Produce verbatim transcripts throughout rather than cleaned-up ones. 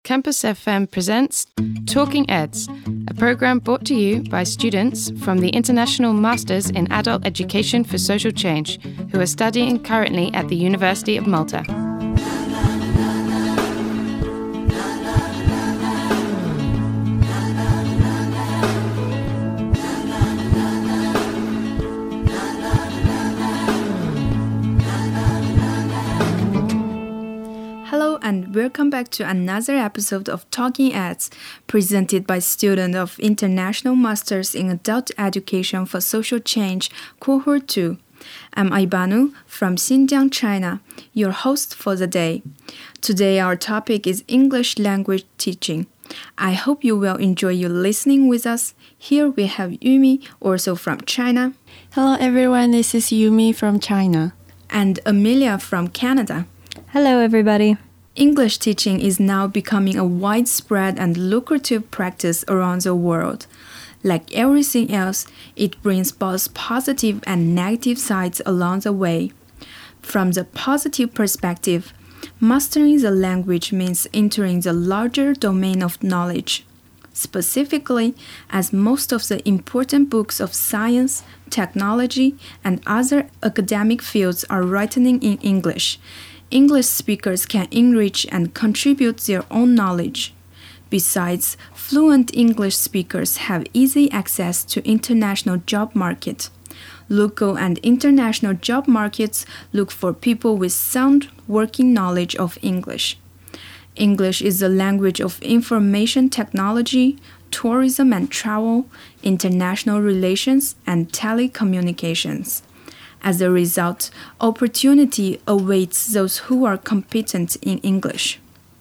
Campus F M presents Talking Eds, a program brought to you by students from the International Masters in Adult Education for Social Change, who are studying currently at the University of Malta. And welcome back to another episode of Talking Eds, presented by students of International Masters in Adult Education for Social Change, Cohort two. I'm Aibanu from Xinjiang, China, your host for the day. Today our topic is English language teaching. I hope you will enjoy your listening with us. Here we have Yumi, also from China. Hello everyone, this is Yumi from China. And Amelia from Canada. Hello everybody. English teaching is now becoming a widespread and lucrative practice around the world. Like everything else, it brings both positive and negative sides along the way. From the positive perspective, mastering the language means entering the larger domain of knowledge. Specifically, as most of the important books of science, technology, and other academic fields are written in English, English speakers can enrich and contribute their own knowledge. Besides, fluent English speakers have easy access to international job market. Local and international job markets look for people with sound working knowledge of English. English is the language of information technology, tourism and travel, international relations, and telecommunications. As a result, opportunity awaits those who are competent in English.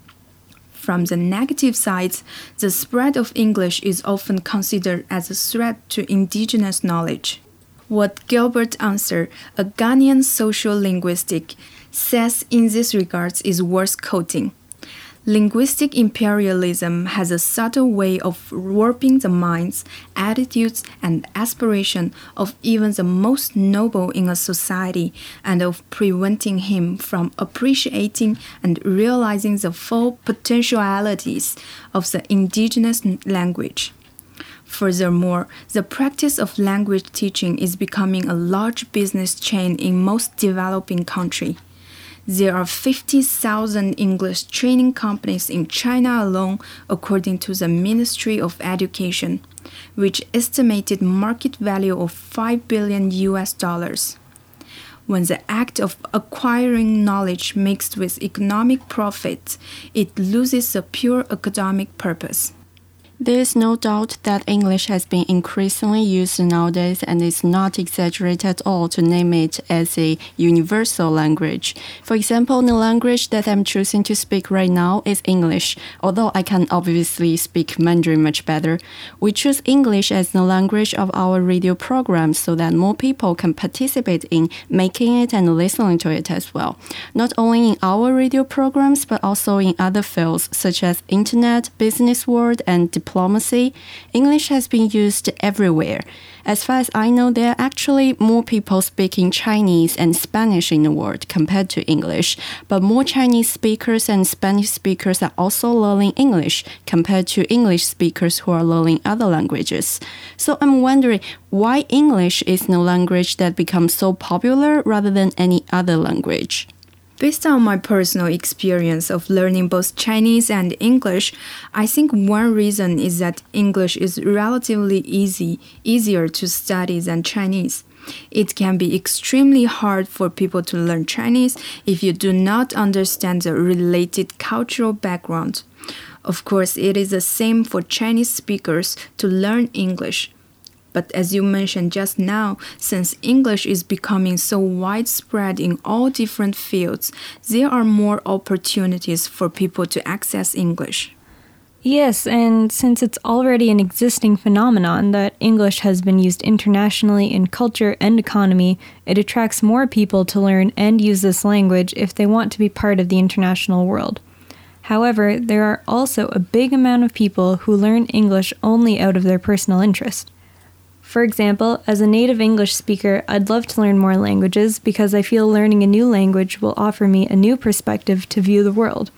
From the negative sides, the spread of English is often considered as a threat to indigenous knowledge. What Gilbert Unser, a Ghanaian social linguistic, says in this regard is worth quoting. Linguistic imperialism has a subtle way of warping the minds, attitudes, and aspirations of even the most noble in a society and of preventing him from appreciating and realizing the full potentialities of the indigenous language. Furthermore, the practice of language teaching is becoming a large business chain in most developing countries. There are fifty thousand English training companies in China alone, according to the Ministry of Education, which estimated market value of five billion U S dollars. When the act of acquiring knowledge mixed with economic profit, it loses the pure academic purpose. There is no doubt that English has been increasingly used nowadays and is not exaggerated at all to name it as a universal language. For example, the language that I'm choosing to speak right now is English, although I can obviously speak Mandarin much better. We choose English as the language of our radio program so that more people can participate in making it and listening to it as well. Not only in our radio programs, but also in other fields such as internet, business world, and diplomacy. English has been used everywhere. As far as I know, there are actually more people speaking Chinese and Spanish in the world compared to English, but more Chinese speakers and Spanish speakers are also learning English compared to English speakers who are learning other languages. So I'm wondering why English is the language that becomes so popular rather than any other language. Based on my personal experience of learning both Chinese and English, I think one reason is that English is relatively easy, easier to study than Chinese. It can be extremely hard for people to learn Chinese if you do not understand the related cultural background. Of course, it is the same for Chinese speakers to learn English. But as you mentioned just now, since English is becoming so widespread in all different fields, there are more opportunities for people to access English. Yes, and since it's already an existing phenomenon that English has been used internationally in culture and economy, it attracts more people to learn and use this language if they want to be part of the international world. However, there are also a big amount of people who learn English only out of their personal interest. For example, as a native English speaker, I'd love to learn more languages because I feel learning a new language will offer me a new perspective to view the world.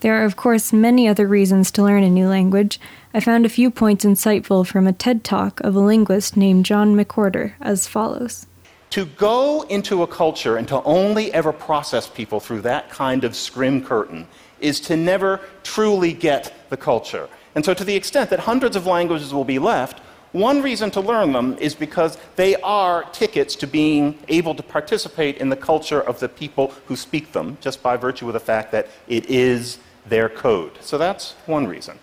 There are, of course, many other reasons to learn a new language. I found a few points insightful from a TED Talk of a linguist named John McWhorter as follows. To go into a culture and to only ever process people through that kind of scrim curtain is to never truly get the culture. And so to the extent that hundreds of languages will be left, one reason to learn them is because they are tickets to being able to participate in the culture of the people who speak them, just by virtue of the fact that it is their code. So that's one reason.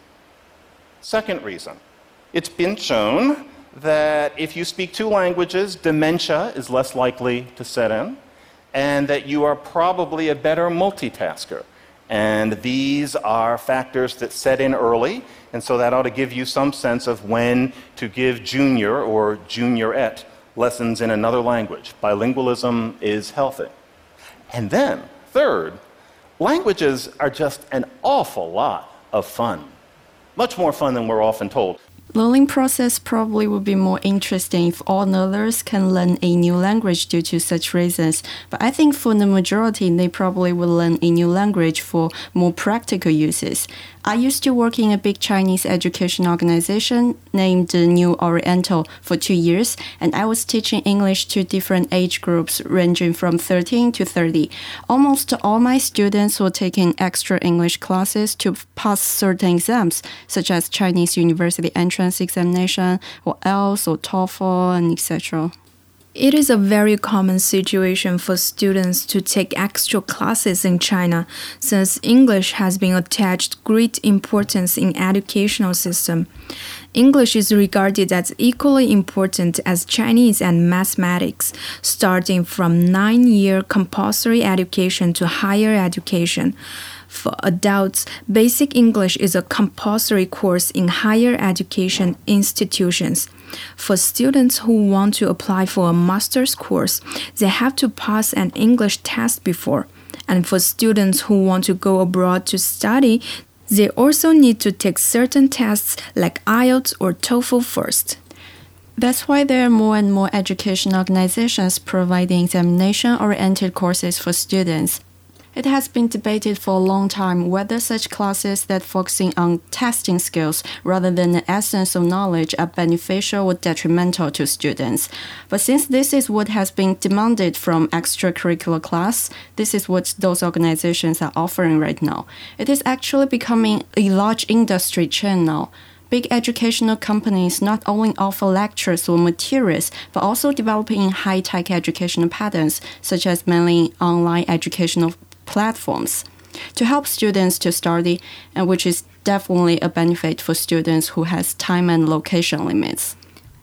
Second reason, it's been shown that if you speak two languages, dementia is less likely to set in, and that you are probably a better multitasker. And these are factors that set in early, and so that ought to give you some sense of when to give junior or juniorette lessons in another language. Bilingualism is healthy. And then, third, languages are just an awful lot of fun. Much more fun than we're often told. Learning process probably would be more interesting if all learners can learn a new language due to such reasons. But I think for the majority, they probably will learn a new language for more practical uses. I used to work in a big Chinese education organization named New Oriental for two years, and I was teaching English to different age groups ranging from thirteen to thirty. Almost all my students were taking extra English classes to pass certain exams, such as Chinese University entrance examination, or I E L T S, or TOEFL, and et cetera. It is a very common situation for students to take extra classes in China, since English has been attached great importance in educational system. English is regarded as equally important as Chinese and mathematics, starting from nine-year compulsory education to higher education. For adults, basic English is a compulsory course in higher education institutions. For students who want to apply for a master's course, they have to pass an English test before. And for students who want to go abroad to study, they also need to take certain tests like I E L T S or TOEFL first. That's why there are more and more education organizations providing examination-oriented courses for students. It has been debated for a long time whether such classes that focusing on testing skills rather than the essence of knowledge are beneficial or detrimental to students. But since this is what has been demanded from extracurricular class, this is what those organizations are offering right now. It is actually becoming a large industry chain now. Big educational companies not only offer lectures or materials, but also developing high-tech educational patterns, such as mainly online educational platforms to help students to study, and which is definitely a benefit for students who has time and location limits.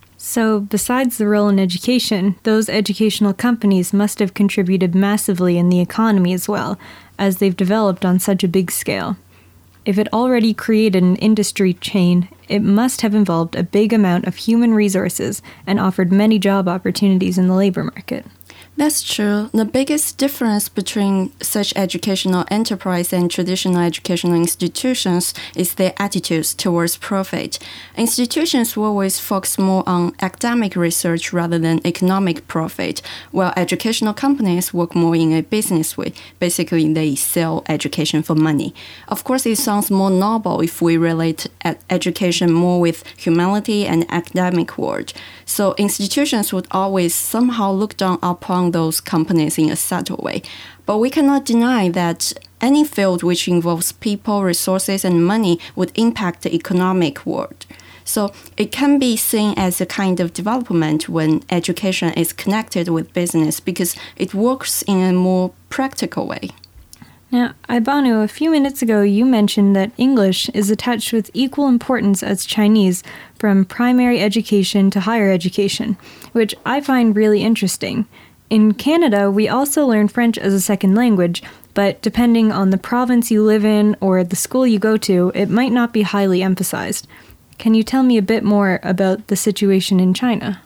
So, besides the role in education, those educational companies must have contributed massively in the economy as well, as they've developed on such a big scale. If it already created an industry chain, it must have involved a big amount of human resources and offered many job opportunities in the labor market. That's true. The biggest difference between such educational enterprise and traditional educational institutions is their attitudes towards profit. Institutions will always focus more on academic research rather than economic profit, while educational companies work more in a business way. Basically, they sell education for money. Of course, it sounds more noble if we relate education more with humanity and academic world. So institutions would always somehow look down upon those companies in a subtle way. But we cannot deny that any field which involves people, resources, and money would impact the economic world. So it can be seen as a kind of development when education is connected with business because it works in a more practical way. Now, Ibanu, a few minutes ago you mentioned that English is attached with equal importance as Chinese from primary education to higher education, which I find really interesting. In Canada, we also learn French as a second language, but depending on the province you live in or the school you go to, it might not be highly emphasized. Can you tell me a bit more about the situation in China?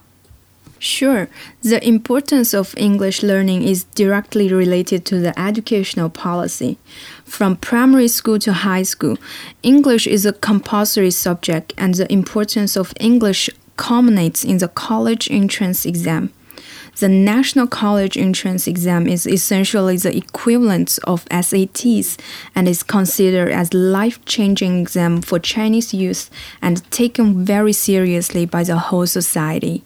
Sure. The importance of English learning is directly related to the educational policy. From primary school to high school, English is a compulsory subject, and the importance of English culminates in the college entrance exam. The National College Entrance Exam is essentially the equivalent of S A Ts and is considered as life-changing exam for Chinese youth and taken very seriously by the whole society.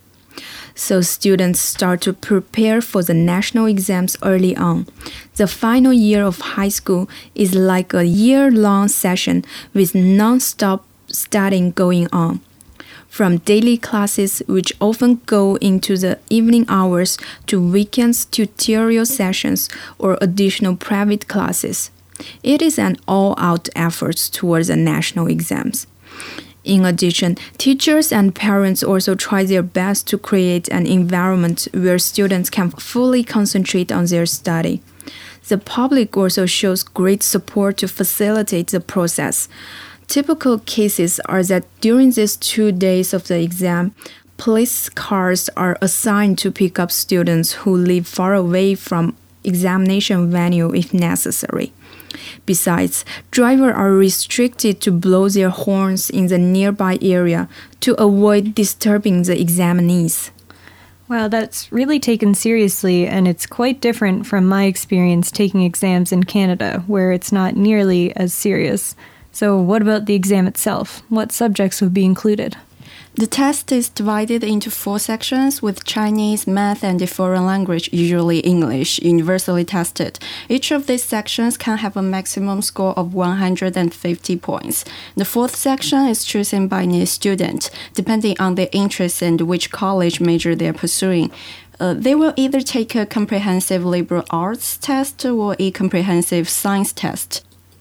So students start to prepare for the national exams early on. The final year of high school is like a year-long session with non-stop studying going on. From daily classes, which often go into the evening hours, to weekends tutorial sessions or additional private classes. It is an all-out effort towards the national exams. In addition, teachers and parents also try their best to create an environment where students can fully concentrate on their study. The public also shows great support to facilitate the process. Typical cases are that during these two days of the exam, police cars are assigned to pick up students who live far away from examination venue if necessary. Besides, drivers are restricted to blow their horns in the nearby area to avoid disturbing the examinees. Wow, that's really taken seriously, and it's quite different from my experience taking exams in Canada, where it's not nearly as serious. So what about the exam itself? What subjects would be included? The test is divided into four sections, with Chinese, math, and a foreign language, usually English, universally tested. Each of these sections can have a maximum score of one hundred fifty points. The fourth section is chosen by a student, depending on their interests and which college major they are pursuing. Uh, they will either take a comprehensive liberal arts test or a comprehensive science test.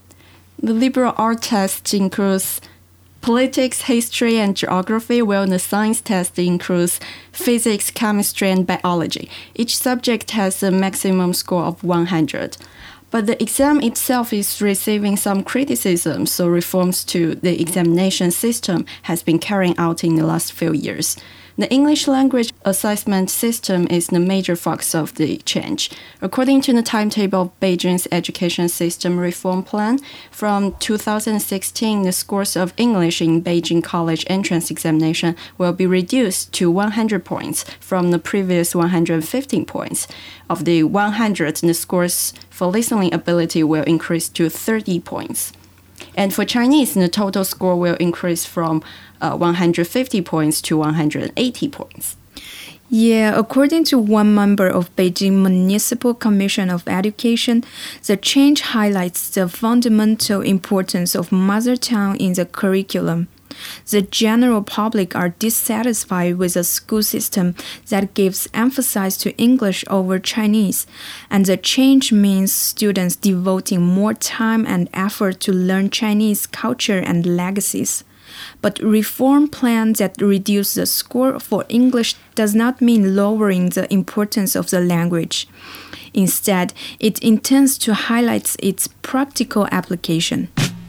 The liberal arts test includes politics, history, and geography, while the science test includes physics, chemistry, and biology. Each subject has a maximum score of one hundred. But the exam itself is receiving some criticism, so reforms to the examination system has been carried out in the last few years. The English language assessment system is the major focus of the change. According to the timetable of Beijing's education system reform plan, from two thousand sixteen, the scores of English in Beijing college entrance examination will be reduced to one hundred points from the previous one hundred fifteen points. Of the one hundred, the scores for listening ability will increase to thirty points. And for Chinese, the total score will increase from uh, one hundred fifty points to one hundred eighty points. Yeah, according to one member of Beijing Municipal Commission of Education, the change highlights the fundamental importance of mother tongue in the curriculum. The general public are dissatisfied with a school system that gives emphasis to English over Chinese, and the change means students devoting more time and effort to learn Chinese culture and legacies. But reform plans that reduce the score for English does not mean lowering the importance of the language. Instead, it intends to highlight its practical application.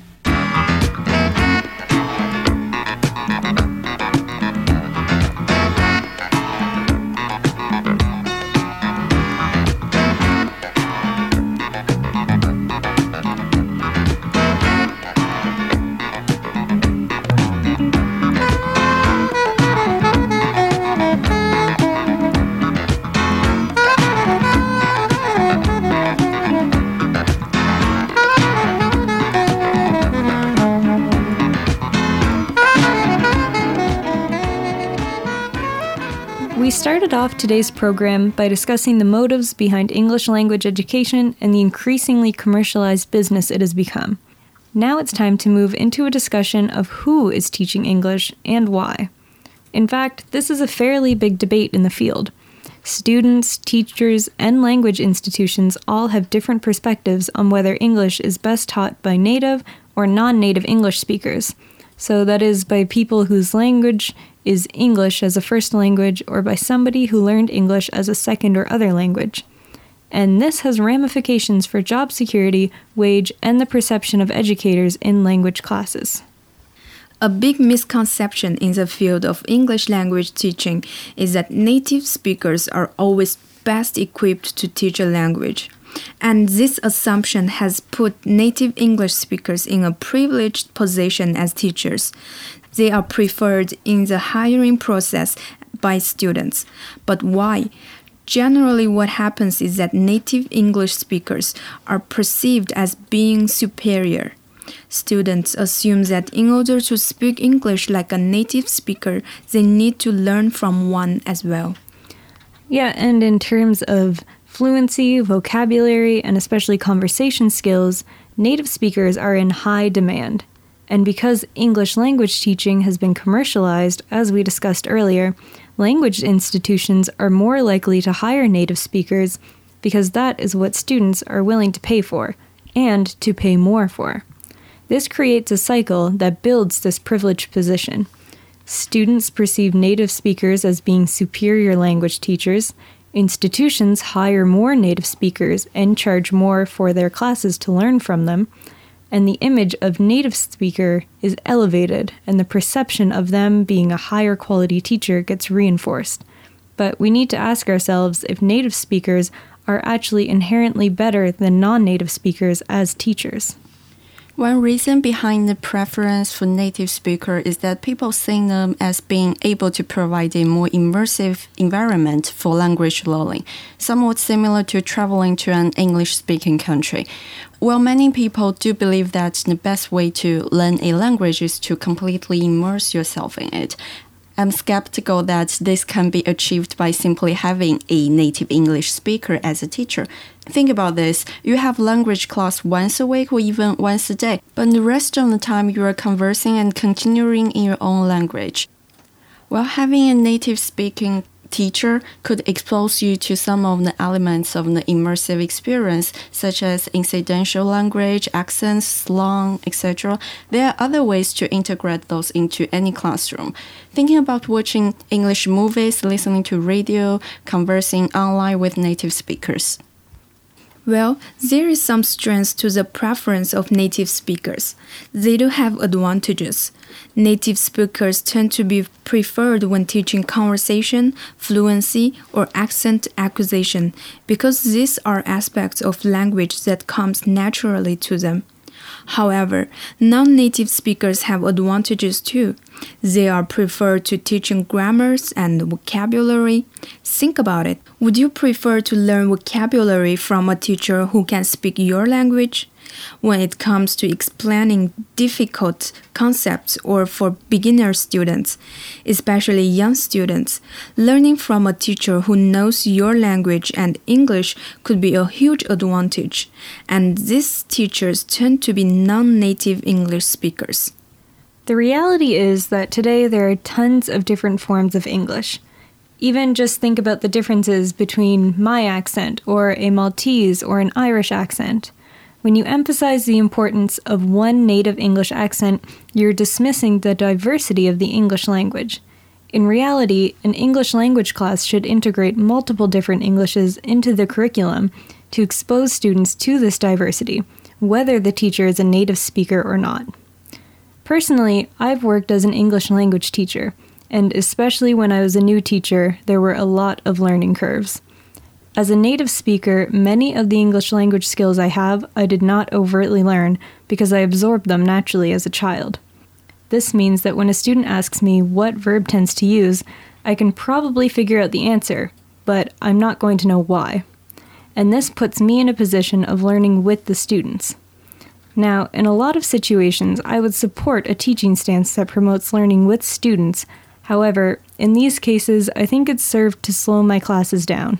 We started off today's program by discussing the motives behind English language education and the increasingly commercialized business it has become. Now it's time to move into a discussion of who is teaching English and why. In fact, this is a fairly big debate in the field. Students, teachers, and language institutions all have different perspectives on whether English is best taught by native or non-native English speakers. So that is by people whose language is English as a first language or by somebody who learned English as a second or other language. And this has ramifications for job security, wage, and the perception of educators in language classes. A big misconception in the field of English language teaching is that native speakers are always best equipped to teach a language. And this assumption has put native English speakers in a privileged position as teachers. They are preferred in the hiring process by students. But why? Generally, what happens is that native English speakers are perceived as being superior. Students assume that in order to speak English like a native speaker, they need to learn from one as well. Yeah, and in terms of fluency, vocabulary, and especially conversation skills, native speakers are in high demand. And because English language teaching has been commercialized, as we discussed earlier, language institutions are more likely to hire native speakers because that is what students are willing to pay for, and to pay more for. This creates a cycle that builds this privileged position. Students perceive native speakers as being superior language teachers, institutions hire more native speakers and charge more for their classes to learn from them, and the image of native speaker is elevated and the perception of them being a higher quality teacher gets reinforced. But we need to ask ourselves if native speakers are actually inherently better than non-native speakers as teachers. One reason behind the preference for native speaker is that people see them as being able to provide a more immersive environment for language learning, somewhat similar to traveling to an English-speaking country. While many people do believe that the best way to learn a language is to completely immerse yourself in it, I'm skeptical that this can be achieved by simply having a native English speaker as a teacher. Think about this. You have language class once a week or even once a day, but the rest of the time you are conversing and continuing in your own language. While having a native speaking teacher could expose you to some of the elements of the immersive experience, such as incidental language, accents, slang, et cetera, there are other ways to integrate those into any classroom. Thinking about watching English movies, listening to radio, conversing online with native speakers. Well, there is some strength to the preference of native speakers. They do have advantages. Native speakers tend to be preferred when teaching conversation, fluency, or accent acquisition because these are aspects of language that comes naturally to them. However, non-native speakers have advantages too. They are preferred to teaching grammars and vocabulary. Think about it. Would you prefer to learn vocabulary from a teacher who can speak your language? When it comes to explaining difficult concepts or for beginner students, especially young students, learning from a teacher who knows your language and English could be a huge advantage, and these teachers tend to be non-native English speakers. The reality is that today there are tons of different forms of English. Even just think about the differences between my accent or a Maltese or an Irish accent. When you emphasize the importance of one native English accent, you're dismissing the diversity of the English language. In reality, an English language class should integrate multiple different Englishes into the curriculum to expose students to this diversity, whether the teacher is a native speaker or not. Personally, I've worked as an English language teacher, and especially when I was a new teacher, there were a lot of learning curves. As a native speaker, many of the English language skills I have, I did not overtly learn because I absorbed them naturally as a child. This means that when a student asks me what verb tense to use, I can probably figure out the answer, but I'm not going to know why. And this puts me in a position of learning with the students. Now, in a lot of situations, I would support a teaching stance that promotes learning with students. However, in these cases, I think it's served to slow my classes down.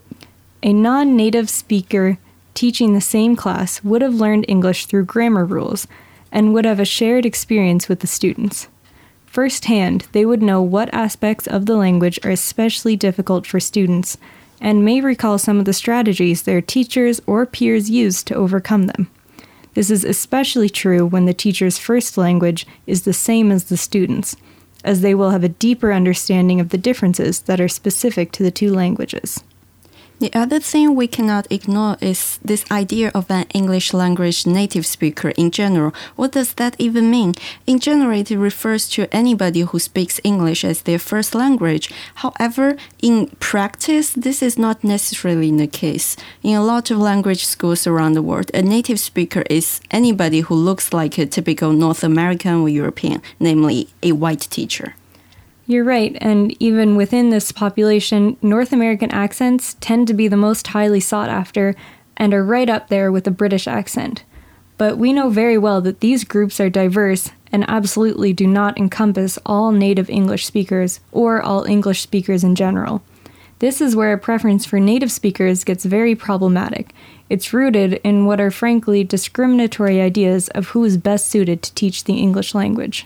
A non-native speaker teaching the same class would have learned English through grammar rules and would have a shared experience with the students. Firsthand, they would know what aspects of the language are especially difficult for students and may recall some of the strategies their teachers or peers use to overcome them. This is especially true when the teacher's first language is the same as the students', as they will have a deeper understanding of the differences that are specific to the two languages. The other thing we cannot ignore is this idea of an English language native speaker in general. What does that even mean? In general, it refers to anybody who speaks English as their first language. However, in practice, this is not necessarily the case. In a lot of language schools around the world, a native speaker is anybody who looks like a typical North American or European, namely a white teacher. You're right, and even within this population, North American accents tend to be the most highly sought after and are right up there with the British accent. But we know very well that these groups are diverse and absolutely do not encompass all native English speakers or all English speakers in general. This is where a preference for native speakers gets very problematic. It's rooted in what are frankly discriminatory ideas of who is best suited to teach the English language.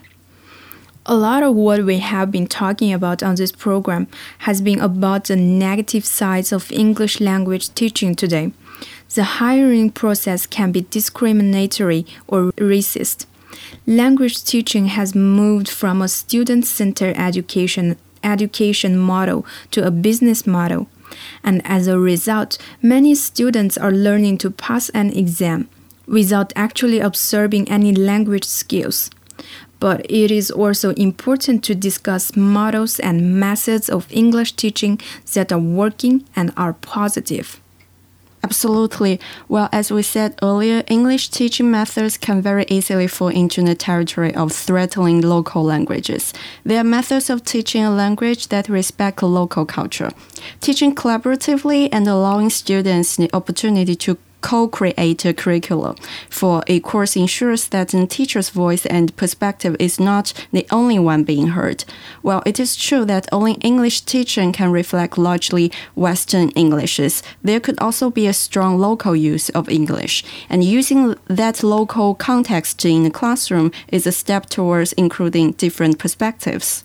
A lot of what we have been talking about on this program has been about the negative sides of English language teaching today. The hiring process can be discriminatory or racist. Language teaching has moved from a student-centered education, education model to a business model. And as a result, many students are learning to pass an exam without actually absorbing any language skills. But it is also important to discuss models and methods of English teaching that are working and are positive. Absolutely. Well, as we said earlier, English teaching methods can very easily fall into the territory of threatening local languages. There are methods of teaching a language that respect local culture. Teaching collaboratively and allowing students the opportunity to co-create a curriculum for a course ensures that the teacher's voice and perspective is not the only one being heard. While it is true that only English teaching can reflect largely Western Englishes, there could also be a strong local use of English, and using that local context in the classroom is a step towards including different perspectives.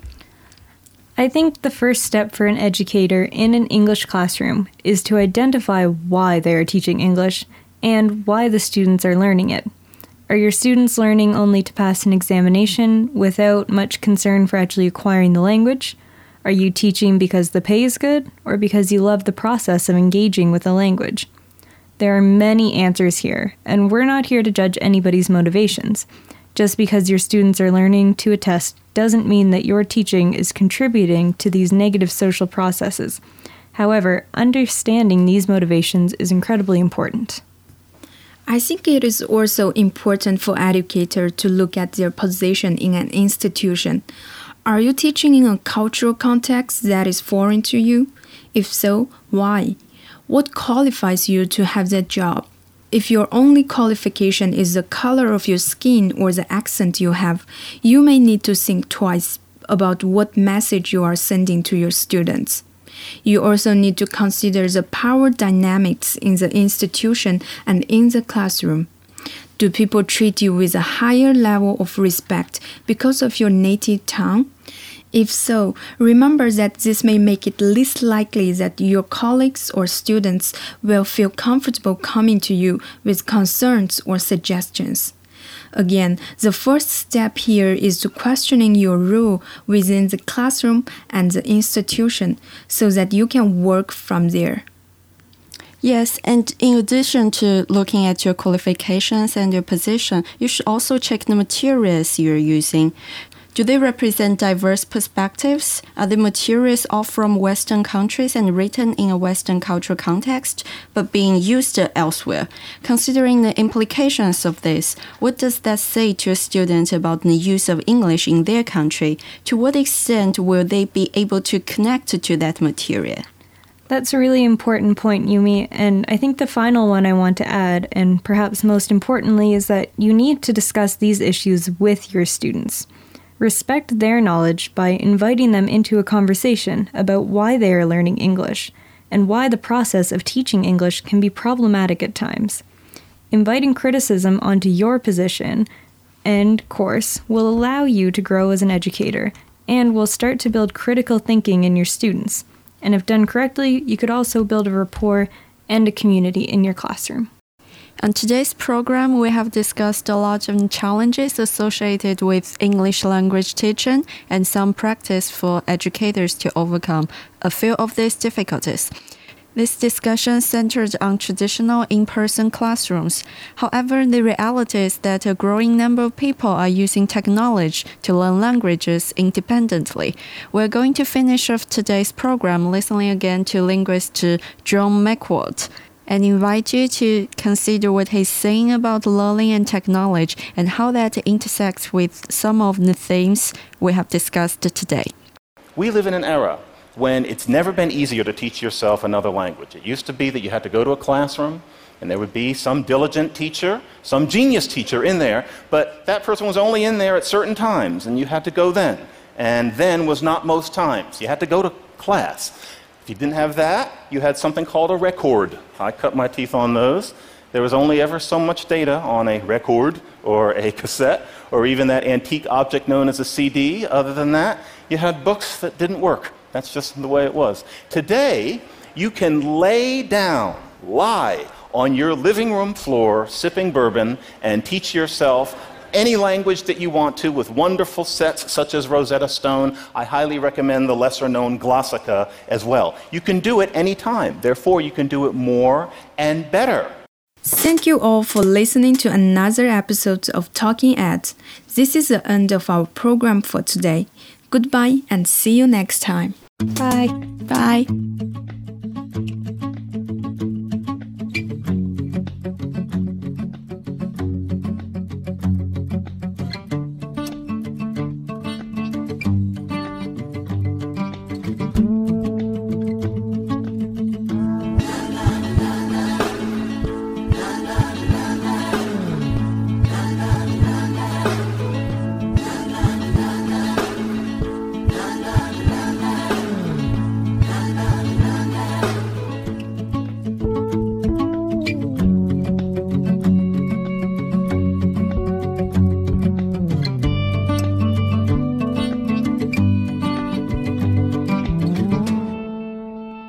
I think the first step for an educator in an English classroom is to identify why they are teaching English and why the students are learning it. Are your students learning only to pass an examination without much concern for actually acquiring the language? Are you teaching because the pay is good or because you love the process of engaging with the language? There are many answers here, and we're not here to judge anybody's motivations. Just because your students are learning to a test doesn't mean that your teaching is contributing to these negative social processes. However, understanding these motivations is incredibly important. I think it is also important for educators to look at their position in an institution. Are you teaching in a cultural context that is foreign to you? If so, why? What qualifies you to have that job? If your only qualification is the color of your skin or the accent you have, you may need to think twice about what message you are sending to your students. You also need to consider the power dynamics in the institution and in the classroom. Do people treat you with a higher level of respect because of your native tongue? If so, remember that this may make it less likely that your colleagues or students will feel comfortable coming to you with concerns or suggestions. Again, the first step here is to questioning your role within the classroom and the institution so that you can work from there. Yes, and in addition to looking at your qualifications and your position, you should also check the materials you're using. Do they represent diverse perspectives? Are the materials all from Western countries and written in a Western cultural context, but being used elsewhere? Considering the implications of this, what does that say to a student about the use of English in their country? To what extent will they be able to connect to that material? That's a really important point, Yumi, and I think the final one I want to add, and perhaps most importantly, is that you need to discuss these issues with your students. Respect their knowledge by inviting them into a conversation about why they are learning English and why the process of teaching English can be problematic at times. Inviting criticism onto your position and course will allow you to grow as an educator and will start to build critical thinking in your students. And if done correctly, you could also build a rapport and a community in your classroom. On today's program, we have discussed a lot of challenges associated with English language teaching and some practice for educators to overcome a few of these difficulties. This discussion centered on traditional in-person classrooms. However, the reality is that a growing number of people are using technology to learn languages independently. We're going to finish off today's program listening again to linguist John McWhorter, and invite you to consider what he's saying about learning and technology and how that intersects with some of the themes we have discussed today. We live in an era when it's never been easier to teach yourself another language. It used to be that you had to go to a classroom, and there would be some diligent teacher, some genius teacher in there, but that person was only in there at certain times, and you had to go then. And then was not most times. You had to go to class. If you didn't have that, you had something called a record. I cut my teeth on those. There was only ever so much data on a record or a cassette or even that antique object known as a C D. Other than that, you had books that didn't work. That's just the way it was. Today, you can lay down, lie on your living room floor, sipping bourbon, and teach yourself any language that you want to with wonderful sets such as Rosetta Stone. I highly recommend the lesser-known Glossika as well. You can do it anytime. Therefore, you can do it more and better. Thank you all for listening to another episode of Talking Ed. This is the end of our program for today. Goodbye and see you next time. Bye. Bye.